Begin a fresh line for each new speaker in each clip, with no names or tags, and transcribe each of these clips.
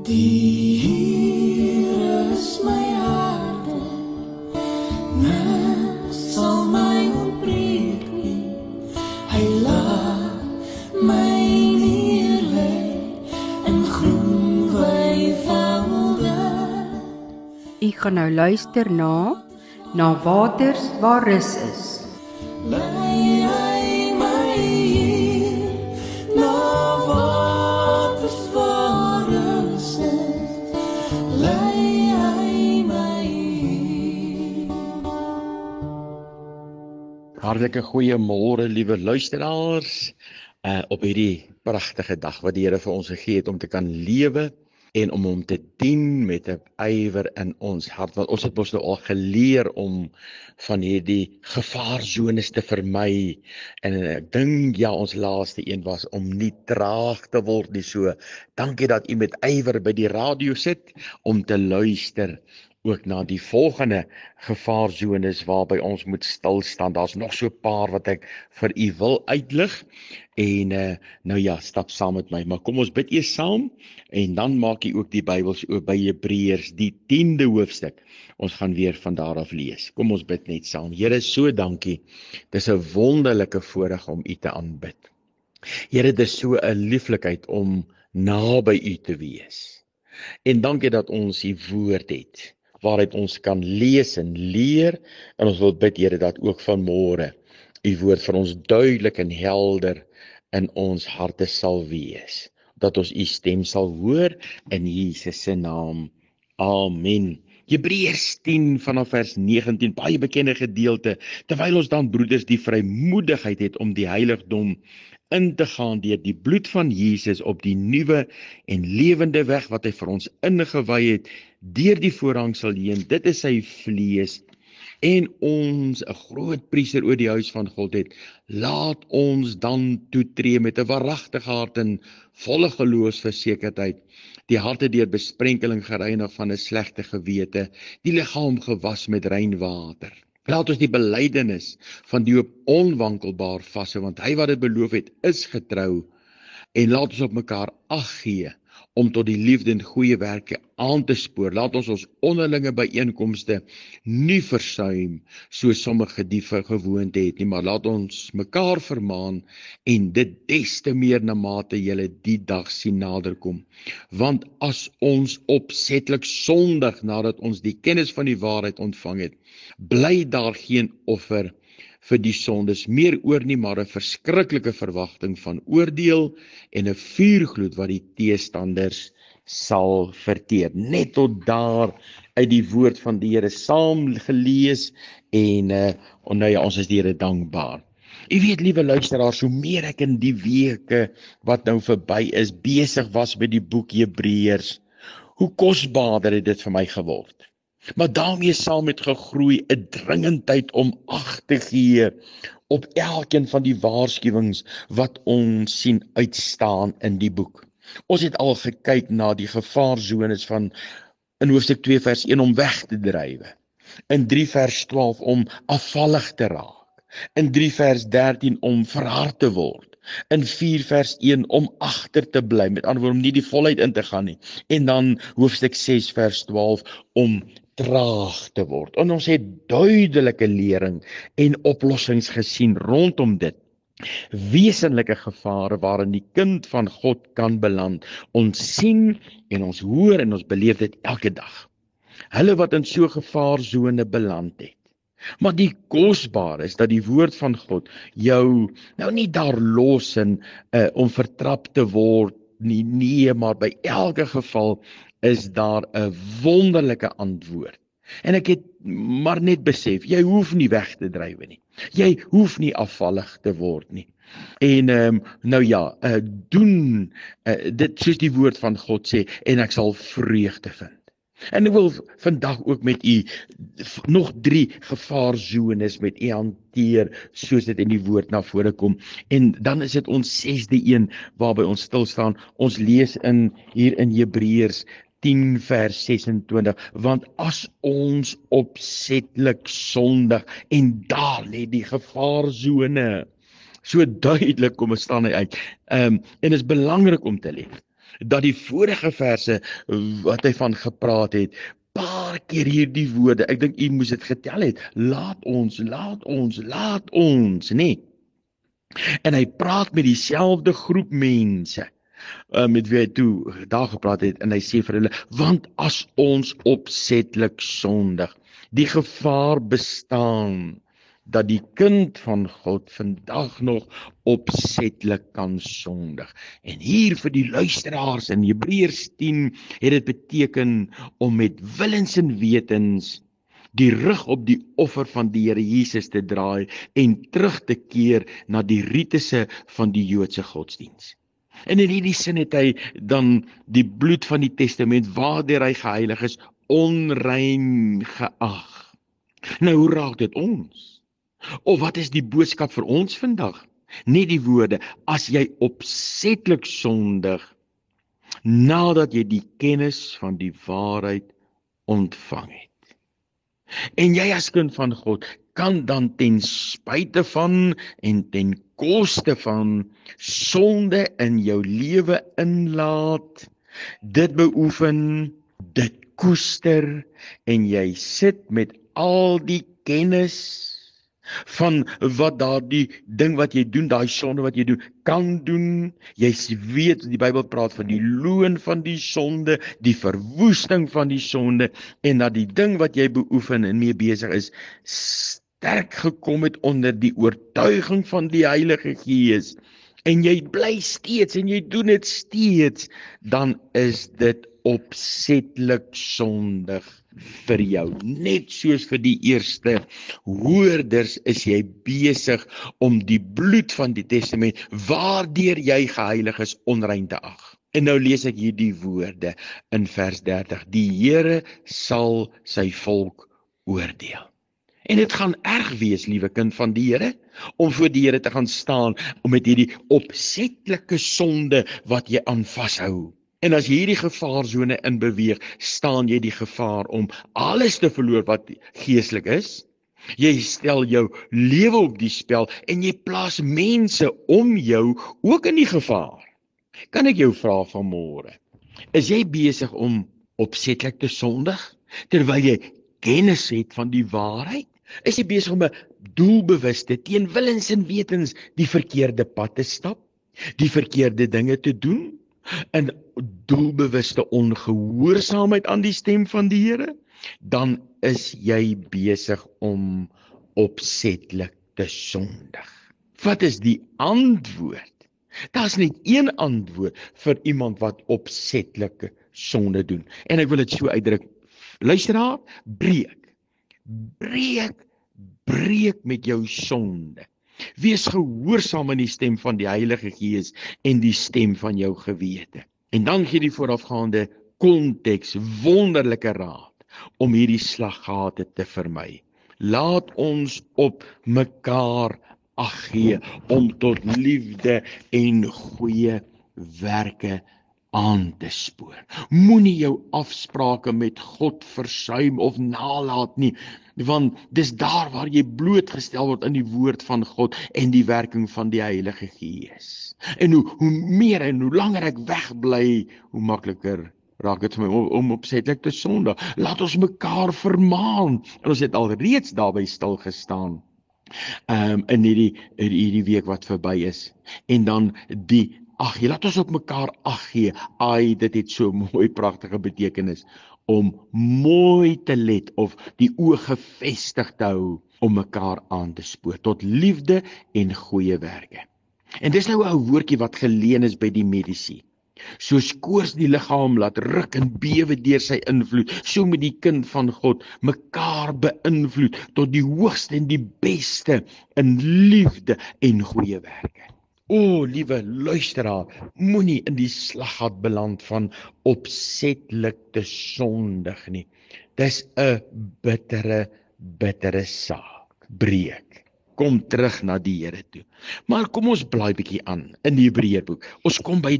Die Here is my harde, niks sal my ontbreek nie. Hy laat my neerlê in groen weivelde.
U gaan nou luister na Waters waar rus is.
Lei hy my hier, na waters waar rus is. Lei hy my hier.
Hartlike goeiemôre, liewe luisteraars, op hierdie pragtige dag wat die Here vir ons gegee het om te kan lewe en om hom te dien met 'n ywer in ons hart, want ons het mos nou al geleer om van hierdie gevaarzones te vermy, en ek dink ja, ons laaste een was om nie traag te word nie. So, dankie dat u met ywer by die radio sit om te luister ook na die volgende gevaarzones waarby ons moet stil staan. Daar's nog so 'n paar wat ek vir u wil uitlig, en nou ja, stap saam met my, maar kom ons bid eers saam, en dan maak jy ook die Bybels oop by Hebreërs, die 10de hoofstuk. Ons gaan weer van daar af lees. Kom ons bid net saam. Here, so dankie. Dis 'n wonderlike voorreg om u te aanbid. Here, dis so 'n lieflikheid om naby u te wees. En dankie dat ons u woord het, waaruit ons kan lees en leer, en ons wil bid, Here, dat ook vanmôre u woord vir ons duidelik en helder in ons harte sal wees, dat ons u stem sal hoor in Jesus se naam. Amen. Hebreërs 10 vanaf vers 19, baie bekende gedeelte, terwyl ons dan broeders die vrymoedigheid het om die heiligdom in te gaan deur die bloed van Jesus op die nuwe en lewende weg wat hy vir ons ingewy het, deur die voorhangsel heen. Dit is sy vlees, en ons 'n groot priester oor die huis van God het. Laat ons dan toetree met 'n waaragtige hart en volle geloofsversekerdheid, die harte deur besprenkeling gereinig van 'n slegte gewete, die liggaam gewas met rein water. Laat ons die belydenis van die hoop onwankelbaar vashou, want hy wat dit beloof het, is getrou, en laat ons op mekaar ag gee om tot die liefde en goeie werke aan te spoor. Laat ons ons onderlinge byeenkomste nie versuim, soos sommige die gewoonte het nie, maar laat ons mekaar vermaan, en dit des te meer na mate julle die dag sien naderkom. Want as ons opsetlik sondig nadat ons die kennis van die waarheid ontvang het, bly daar geen offer vir die sondes meer oor nie, maar 'n verskriklike verwagting van oordeel en 'n vuurgloed wat die teestanders sal verteer. Net tot daar uit die woord van die Here saam gelees, en nou ja, ons is die Here dankbaar. U weet, liewe luisteraars, hoe meer ek in die weke wat nou verby is besig was met die boek Hebreërs, hoe kosbaarder het dit vir my geword. Maar daarmee saam met gegroei 'n dringendheid om ag te gee op elkeen van die waarskuwings wat ons sien uitstaan in die boek. Ons het al gekyk na die gevaarzones van in hoofstuk 2 vers 1 om weg te drywe, in 3 vers 12 om afvallig te raak, in 3 vers 13 om verhard te word, in 4 vers 1 om agter te bly, met ander woorde om nie die volheid in te gaan nie, en dan hoofstuk 6 vers 12 om traag te word. En ons het duidelike lering en oplossings gesien rondom dit. Wesenlike gevare waarin die kind van God kan beland. Ons sien en ons hoor en ons beleef dit elke dag. Hulle wat in so gevaarzone beland het. Maar die kosbaar is dat die woord van God jou nou nie daar los en om vertrap te word nie, nee, maar by elke geval is daar 'n wonderlike antwoord. En ek het maar net besef, jy hoef nie weg te drywe nie. Jy hoef nie afvallig te word nie. En nou ja, doen dit soos die woord van God sê, en ek sal vreugde vind. En ek wil vandag ook met u nog 3 gevaarzones met u hanteer, soos dit in die woord na vore kom. En dan is dit ons 6de een waarby ons stil staan. Ons lees hier in Hebreërs 10 vers 26, want as ons opsetlik sondig, en daar lê die gevaarzone, so duidelik kom staan hy uit, en is belangrik om te leef. dat die vorige verse wat hy van gepraat het, paar keer hierdie woorde, ek dink u moes dit getel het, laat ons, nê? En hy praat met dieselfde groep mense, met wie hy toe daar gepraat het, en hy sê vir hulle, want as ons opsetlik sondig, die gevaar bestaan, dat die kind van God vandag nog opsetlik kan sondig. En hier vir die luisteraars in Hebreërs 10 het dit beteken om met willens en wetens die rug op die offer van die Here Jesus te draai en terug te keer na die ritese van die Joodse godsdiens. En in hierdie sin het hy dan die bloed van die testament waardeur hy geheilig is, onrein geag. Nou hoe raak dit ons? Of wat is die boodskap vir ons vandag? Net die woorde, as jy opsetlik sondig, nadat jy die kennis van die waarheid ontvang het. En jy as kind van God, kan dan ten spyte van en ten koste van sonde in jou lewe inlaat, dit beoefen, dit koester, en jy sit met al die kennis van wat daardie ding wat jy doen, daai sonde wat jy doen, kan doen. Jy weet, die Bybel praat van die loon van die sonde, die verwoesting van die sonde, en dat die ding wat jy beoefen en mee besig is, sterk gekom het onder die oortuiging van die Heilige Gees, en jy bly steeds, en jy doen dit steeds, dan is dit opsetlik sondig vir jou. Net soos vir die eerste hoorders is jy besig om die bloed van die testament, waardeur jy geheilig is, onrein te ag. En nou lees ek hier die woorde in vers 30. Die Here sal sy volk oordeel. En dit gaan erg wees, liewe kind van die Here, om voor die Here te gaan staan, om met hierdie opsetlike sonde wat jy aan vashou. En as jy hierdie gevaarsone in beweeg, staan jy die gevaar om alles te verloor wat geestelik is. Jy stel jou lewe op die spel en jy plaas mense om jou ook in die gevaar. Kan ek jou vra vanmôre, is jy besig om opsetlik te sondig, terwyl jy kennis het van die waarheid? Is jy besig om 'n doelbewuste, teen willens en wetens die verkeerde pad te stap, die verkeerde dinge te doen, in doelbewuste ongehoorsaamheid aan die stem van die Here? Dan is jy besig om opsetlik te sondig. Wat is die antwoord? Daar's net een antwoord vir iemand wat opsetlike sonde doen. En ek wil dit so uitdruk. Luisteraar, breek met jou sonde. Wees gehoorsaam aan die stem van die Heilige Gees en die stem van jou gewete. En dan gee die voorafgaande konteks wonderlike raad om hierdie slaggate te vermy. Laat ons op mekaar ag gee om tot liefde en goeie werke aan te spoor. Moenie jou afsprake met God versuim of nalat nie, want dis daar waar jy blootgestel word in die woord van God en die werking van die Heilige Gees. En hoe meer en hoe langer ek wegbly, hoe makliker raak dit vir my om opsetlik te sondig. Laat ons mekaar vermaan. En ons het al reeds daarby stil gestaan in hierdie week wat verby is. En dan laat ons op mekaar ag gee. Dit het so mooi pragtige betekenis om mooi te let of die oë gefestig te hou om mekaar aan te spoor tot liefde en goeie werke. En dis nou 'n woordjie wat geleen is by die mediese. Soos koors die liggaam laat ruk en bewe deur sy invloed, so moet die kind van God mekaar beïnvloed tot die hoogste en die beste in liefde en goeie werke. O, liewe luisteraar, moenie in die slaggat beland van opsetlik te sondig nie. Dis 'n bittere saak. Breek. Kom terug na die Here toe. Maar kom ons blaai bietjie aan in die Hebreërboek. Ons kom by die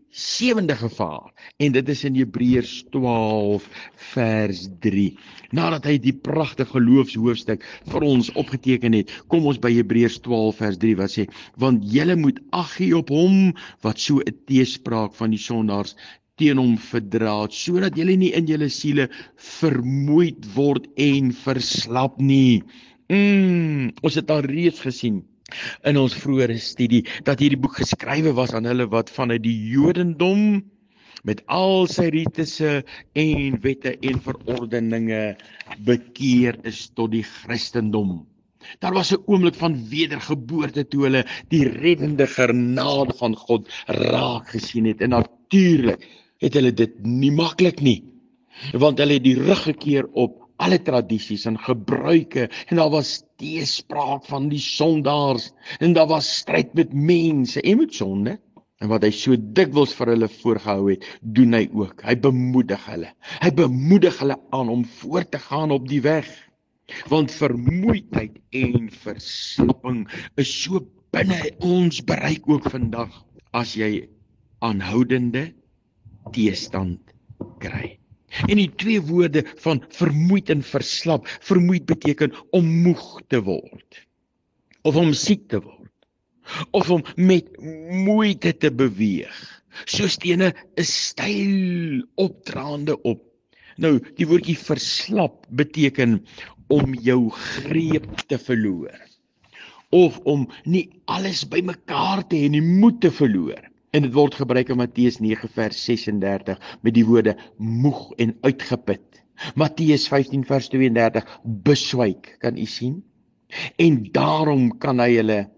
7de gevaar, en dit is in Hebreërs 12 vers 3. Nadat hy die pragtige geloofshoofstuk vir ons opgeteken het, kom ons by Hebreërs 12 vers 3 wat sê, want julle moet ag gee op hom wat so 'n teespraak van die sondaars teen hom verdra, sodat julle nie in julle siele vermoeid word en verslap nie. Ons het al reeds gesien in ons vroeëre studie dat hierdie boek geskrywe was aan hulle wat vanuit die Jodendom met al sy ritusse en wette en verordeninge bekeer is tot die Christendom. Daar was 'n oomblik van wedergeboorte toe hulle die reddende genade van God raak gesien het, en natuurlik het hulle dit nie maklik nie, want hulle het die rug gekeer op alle tradisies en gebruike, en daar was teespraak van die sondaars, en daar was stryd met mense en met sonde. En wat hy so dikwels vir hulle voorgehou het, doen hy ook. Hy bemoedig hulle. Hy bemoedig hulle aan om voort te gaan op die weg. Want vermoeidheid en verslapping is so binne ons bereik ook vandag, as jy aanhoudende teestand kry. En die twee woorde van vermoeid en verslap, vermoeid beteken om moeg te word, of om siek te word, of om met moeite te beweeg, soos teen 'n styl opdraande op. Nou, die woordjie verslap beteken om jou greep te verloor, of om nie alles bymekaar te hê, nie moed te verloor. En dit word gebruik in Matteus 9 vers 36 met die woorde moeg en uitgeput. Matteus 15 vers 32, beswyk, kan u sien? En daarom kan hy hulle,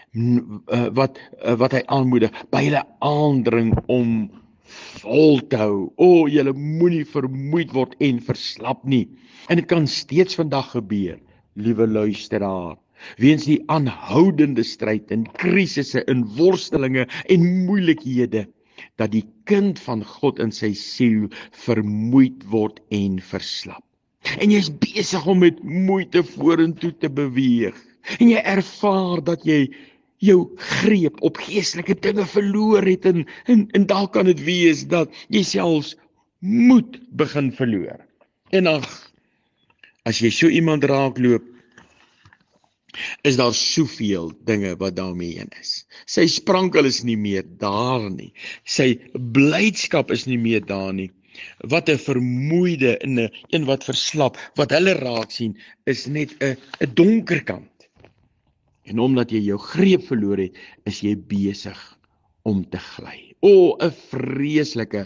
wat hy aanmoedig, by hulle aandring om vol te hou. O, julle moenie vermoeid word en verslap nie. En dit kan steeds vandag gebeur, liewe luisteraar, weens die aanhoudende stryd en krisisse en worstelinge en moeilikhede, dat die kind van God in sy siel vermoeid word en verslap. En jy is besig om met moeite vorentoe te beweeg, en jy ervaar dat jy jou greep op geestelike dinge verloor het, en daar kan dit wees dat jy selfs moed begin verloor. En as jy so iemand raakloop, is daar soveel dinge wat daarmee heen is. Sy sprankel is nie meer daar nie. Sy blydskap is nie meer daar nie. Wat 'n vermoeide en 'n wat verslap, wat hulle raak sien, is net 'n donker kant. En omdat jy jou greep verloor het, is jy besig om te gly. O, 'n vreeslike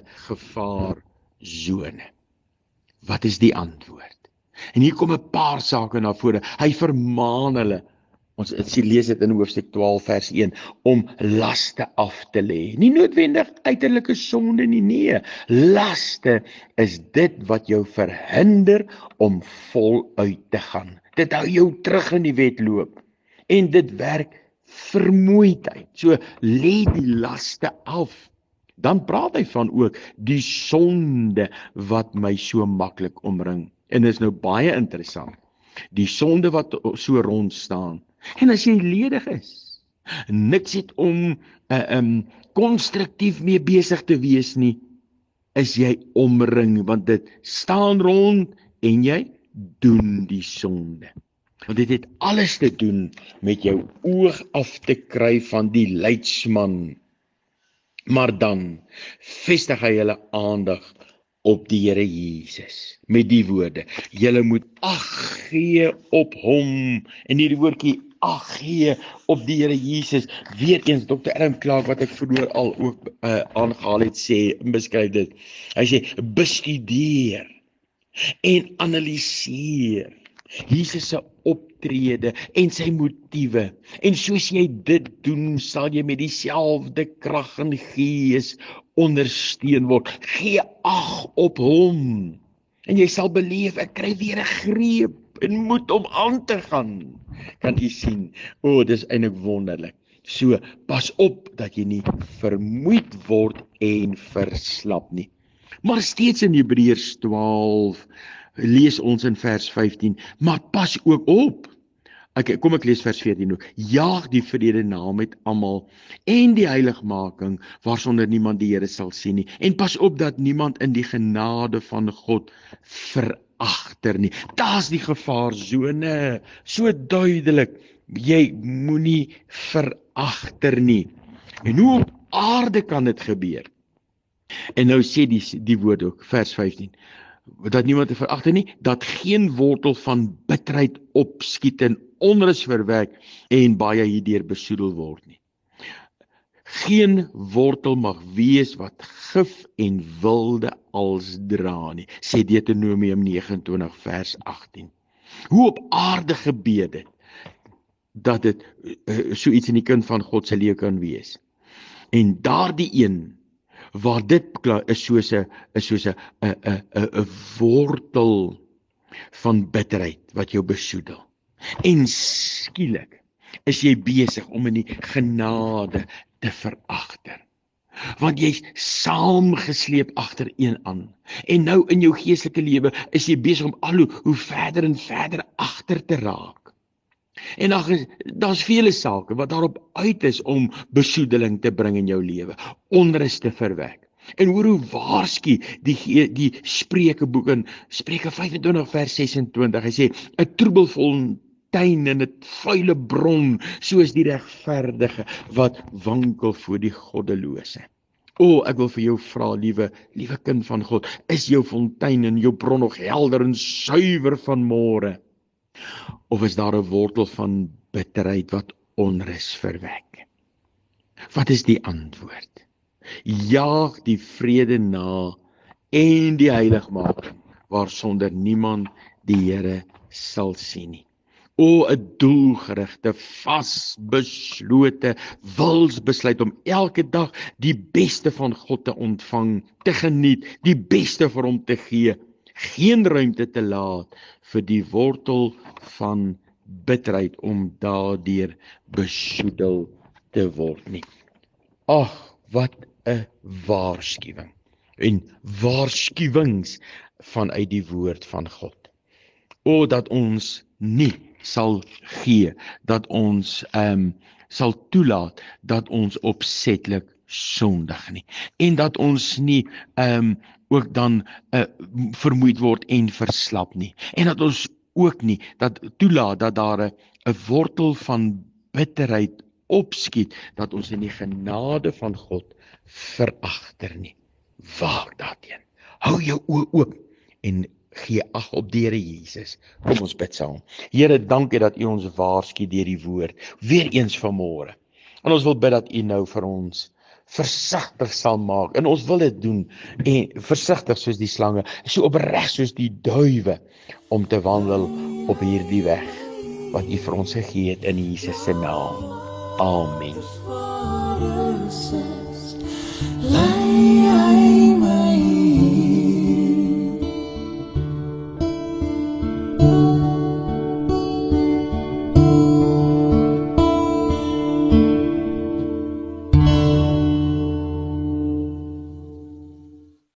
gevaarsone. Wat is die antwoord? En hier kom 'n paar sake na vore. Hy vermaan hulle, ons lees dit in hoofstuk 12 vers 1, om laste af te lê. Nie noodwendig uiterlike sonde nie, nee. Laste is dit wat jou verhinder om voluit te gaan. Dit hou jou terug in die wedloop. En dit werk vermoeidheid. So lê die laste af. Dan praat hy van ook die sonde wat my so maklik omring. En dit is nou baie interessant. Die sonde wat so rond staan. En as jy ledig is, niks het om konstruktief mee besig te wees nie, is jy omring, want dit staan rond en jy doen die sonde. Want dit het alles te doen met jou oog af te kry van die leidsman. Maar dan vestig hy hulle aandag op die Here Jesus, met die woorde, julle moet ag gee op hom, en hierdie woordjie ag gee op die Here Jesus, weer eens Dr. Adam Clark, wat ek vroeër al ook aangehaal het, beskryf dit, hy sê, bestudeer en analiseer Jesus se optrede en sy motiewe, en soos jy dit doen, sal jy met dieselfde krag en gees ondersteun word. Gee ag op hom, en jy sal beleef, ek kry weer 'n greep en moed om aan te gaan. Kan jy sien? O, dis eintlik wonderlik. So, pas op dat jy nie vermoeid word en verslap nie. Maar steeds in Hebreërs 12 lees ons in vers 15, maar pas ook op, Kom ek lees vers 14 ook. Jaag die vrede na met almal en die heiligmaking waarsonder niemand die Here sal sien nie. En pas op dat niemand in die genade van God veragter nie. Daar's die gevaarsone, so duidelik. Jy moenie veragter nie. En hoe op aarde kan dit gebeur? En nou sê die woord ook, vers 15, dat niemand te veragter nie, dat geen wortel van bitterheid opskiet en onrus verwek en baie hierdeur besoedel word nie. Geen wortel mag wees wat gif en wilde als dra nie, sê Deuteronomium 29 vers 18. Hoe op aarde gebeur dit, dat dit so iets in die kind van God se lewe kan wees. En daardie een waar dit is soos 'n wortel van bitterheid wat jou besoedel. En skielik is jy besig om in die genade te veragter. Want jy's saamgesleep agter een aan. En nou in jou geestelike lewe is jy besig om al hoe verder en verder agter te raak. En daar's vele sake wat daarop uit is om besoedeling te bring in jou lewe, onrus te verwek. En hoor hoe waarsku die Spreukeboek in Spreuke 25 vers 26, hy sê, 'n troebelfontein en 'n vuile bron, soos die regverdige wat wankel voor die goddelose. Ek wil vir jou vra, liewe kind van God, is jou fontein en jou bron nog helder en suiwer vanmôre? Of is daar 'n wortel van bitterheid wat onrus verwek? Wat is die antwoord? Jaag die vrede na en die heiligmaking, waarsonder niemand die Here sal sien nie. 'n doelgerigte, vasbeslote wilsbesluit om elke dag die beste van God te ontvang, te geniet, die beste vir hom te gee, geen ruimte te laat vir die wortel van bitterheid om daardeur besoedel te word nie. Ag, wat 'n waarskuwing en waarskuwings vanuit die woord van God. Dat ons nie sal gee, dat ons sal toelaat dat ons opsetlik sondig nie, en dat ons nie ook dan vermoeid word en verslap nie, en dat ons ook nie dat toelaat dat daar 'n wortel van bitterheid opskiet, dat ons in die genade van God veragter nie. Waak daarteen. Hou jou oë oop en gee ag op die Here Jesus. Kom ons bid saam. Here, dankie dat U ons waarsku deur die woord, weer eens vanmôre. En ons wil bid dat U nou vir ons versigtig sal maak, en ons wil dit doen, en versigtig soos die slange, so opreg soos die duwe, om te wandel op hierdie weg, wat U vir ons gegee het in Jesus se naam. Amen.